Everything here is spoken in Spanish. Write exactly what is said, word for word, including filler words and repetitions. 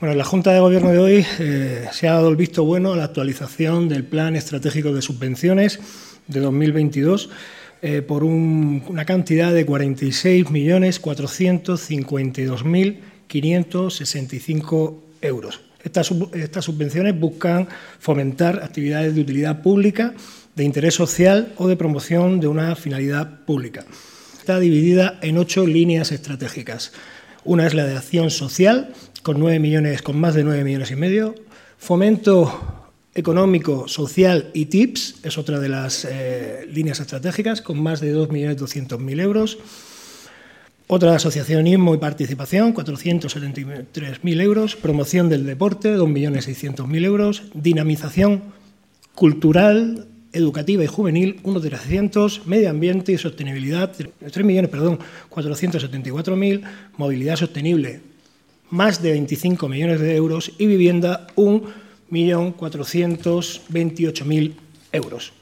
Bueno, en la Junta de Gobierno de hoy eh, se ha dado el visto bueno a la actualización del Plan Estratégico de Subvenciones de dos mil veintidós eh, por un, una cantidad de cuarenta y seis millones cuatrocientos cincuenta y dos mil quinientos sesenta y cinco euros. Estas, estas subvenciones buscan fomentar actividades de utilidad pública, de interés social o de promoción de una finalidad pública. Está dividida en ocho líneas estratégicas. Una es la de acción social, con, nueve millones, con más de nueve millones y medio. Fomento económico, social y tips es otra de las eh, líneas estratégicas, con más de dos millones doscientos mil euros. Otra, asociacionismo y participación, cuatrocientos setenta y tres mil euros. Promoción del deporte, dos millones seiscientos mil euros. Dinamización cultural, educativa y juvenil, uno de trescientos. Medio ambiente y sostenibilidad, tres millones, perdón, cuatrocientos setenta y cuatro mil. Movilidad sostenible, más de veinticinco millones de euros. Y vivienda, un millón cuatrocientos veintiocho mil euros.